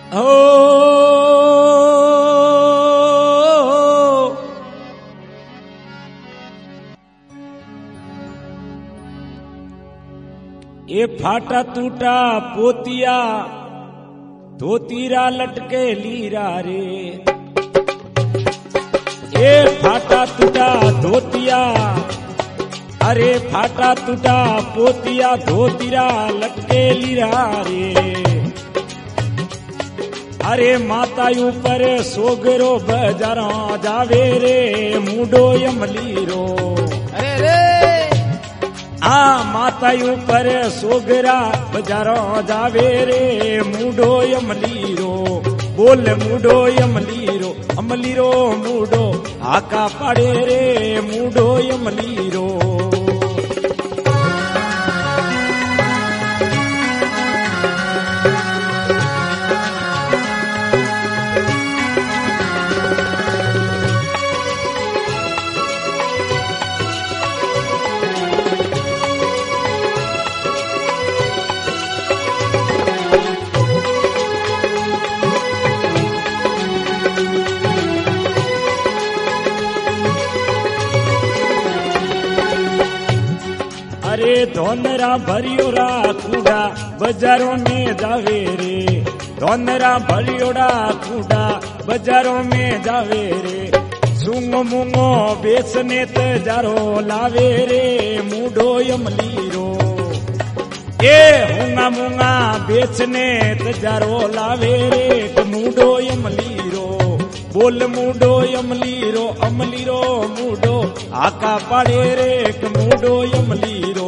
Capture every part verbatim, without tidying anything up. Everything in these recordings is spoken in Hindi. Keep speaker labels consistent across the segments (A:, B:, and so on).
A: हो ये फाटा टूटा पोतिया धोतीरा लटके लीरा रे, ये फाटा टूटा धोतिया, अरे फाटा टूटा पोतिया धोतीरा लटके लीरा रे। अरे माता ऊपर सोगरो बजारा जावे रे मुडो यमलीरो,
B: अरे रे
A: आ माता ऊपर सोगरा बजारा जावे रे मुडो यमलीरो। बोल मुडो यमलीरो अमलीरो मुडो आका पाड़े रे मुडो यमलीरो। अरे धोनरा भरियोरा कूड़ा बाजारों में जावे रे, धोनरा भरियोरा कूड़ा बाजारों में जावे रे। सूंगो मूंगो बेचने तजारो लावे रे मुडो यमलीरो, ए हूंगा मूंगा बेचने तजारो लावे रे मुडो यमलीरो। बोल मुडो यमलीरो अमलीरो मुडो आका पाड़े रे मुडो यमलीरो।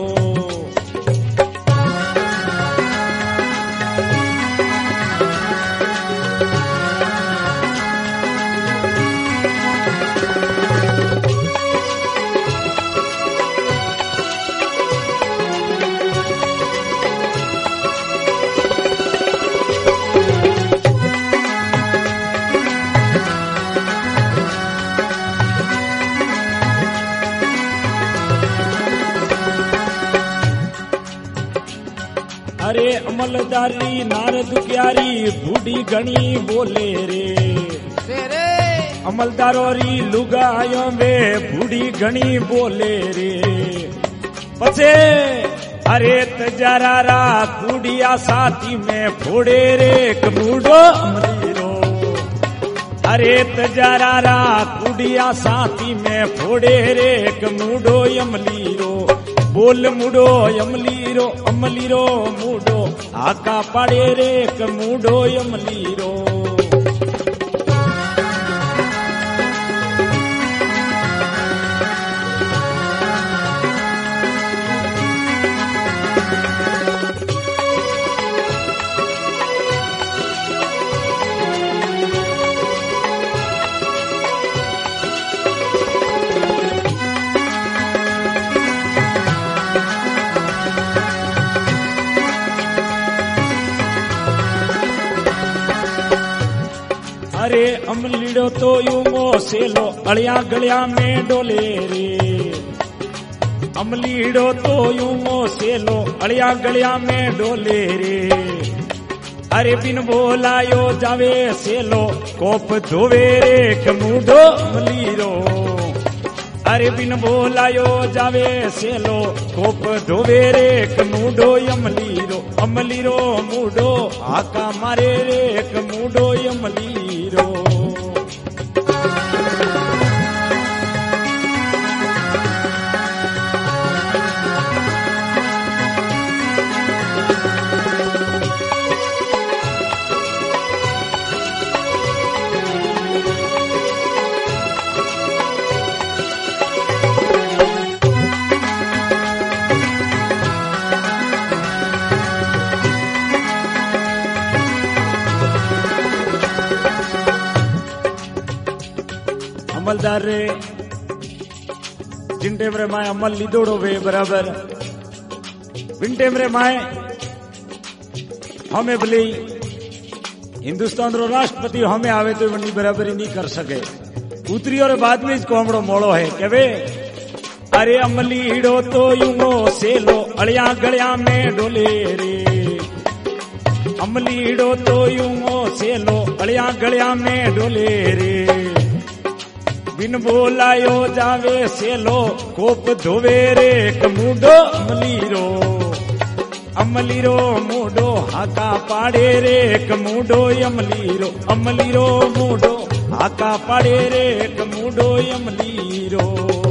A: अरे अमलदारी नारद क्यारी बूढ़ी घनी बोले रे,
B: रे रे
A: अमलदारोरी लुगायो में बूढ़ी घनी बोले रे। पछे अरे तजारा कुड़िया साथी में फोड़े रे कमूडो अमलीरो, अरे तजारा कुड़िया साथी में फोड़े रे कमूडो यमलीरो। बोल मुडो यमलीरो अमलीरो मुडो आका पाड़े रे कमूडो यमलीरो। अरे अमलीड़ो तो यूमो सेलो अड़िया गलिया में डोले रे, अमलीड़ो तो यूमो सेलो अड़िया गलिया में डोले रे। अरे बिन बोलायो जावे सेलो कोप धोवे रे कमूडो अमलीरो, अरे बिन बोलायो जावे सेलो कोप धोवे रे कमूडो यमलीरो। अमलीरो मुडो आका मारे रे कमूडो यमलीरो। अमलदार रे जिन टेम रे माए अमल लीधोड़ो वे बराबर, बिन टेम रे माए हमें भले हिंदुस्तान रो राष्ट्रपति हमें आवे तो वनी बराबरी नहीं कर सके। उतरी और बाद में इसको हमड़ो मोड़ो है के वे अरे अमली हिड़ो तो यूंगो सेलो अड़िया गलिया में डोले रे। अमलीड़ो तो यूं सेलो अड़िया गलिया में डोले रे बिन बोलायो जावे सेलो कोप धोवे रे कमूडो अमलीरो अमलीरो मूडो हाका पाड़े रे कमूडो अमलीरो अमलीरो मूडो हाका पाड़े रे कमूडो अमलीरो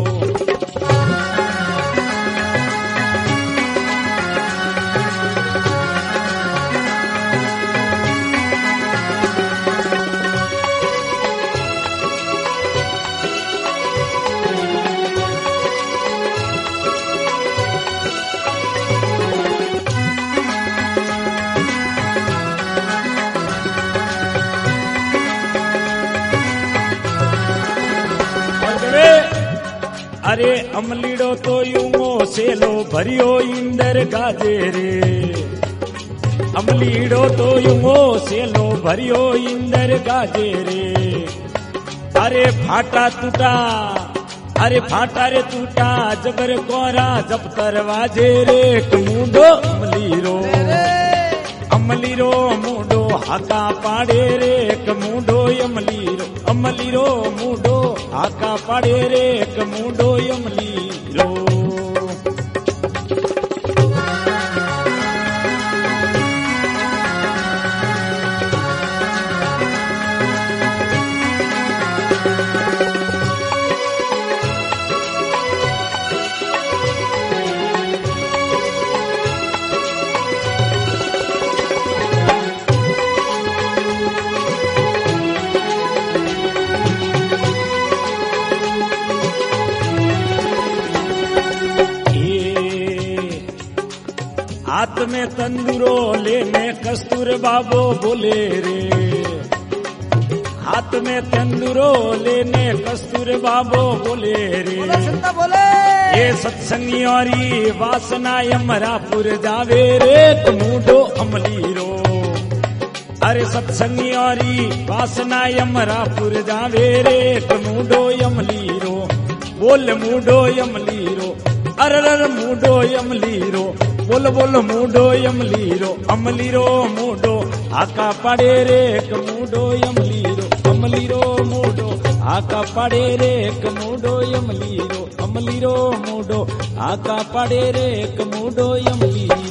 A: अरे अमलीड़ो तो यूं सेलो भरियो इंदर गाजे रे अमलीड़ो तो यूं सेलो भरियो इंदर गाजे रे अरे फाटा टूटा अरे फाटा रे टूटा जबर कोरा जब तरवाजे रे कमूडो अमलीरो अमलीरो मूडो हाका पाड़े रे कमूडो अमलीरो अमलीरो मूडो हाका पाड़े रे कमूडो अमलीरो हाथ में तंदूरो लेने कस्तूर बाबो बोले रे हाथ में तंदूरो लेने कस्तूर बाबो बोले रे
B: बोले
A: ये सत्संगी और वासना यमरापुर जावे रे कमूडो अमलीरो अरे सत्संगी और वासना यमरापुर जावे रे कमूडो अमलीरो बोल मूडो अमलीरो अरर मूडो अमलीरो बोल बोल मूडो अमलीरो अमलीरो मूडो आका पाड़े रे कमूडो अमलीरो अमलीरो मूडो आका पाड़े रे कमूडो अमलीरो अमलीरो मूडो आका पाड़े रे कमूडो अमलीरो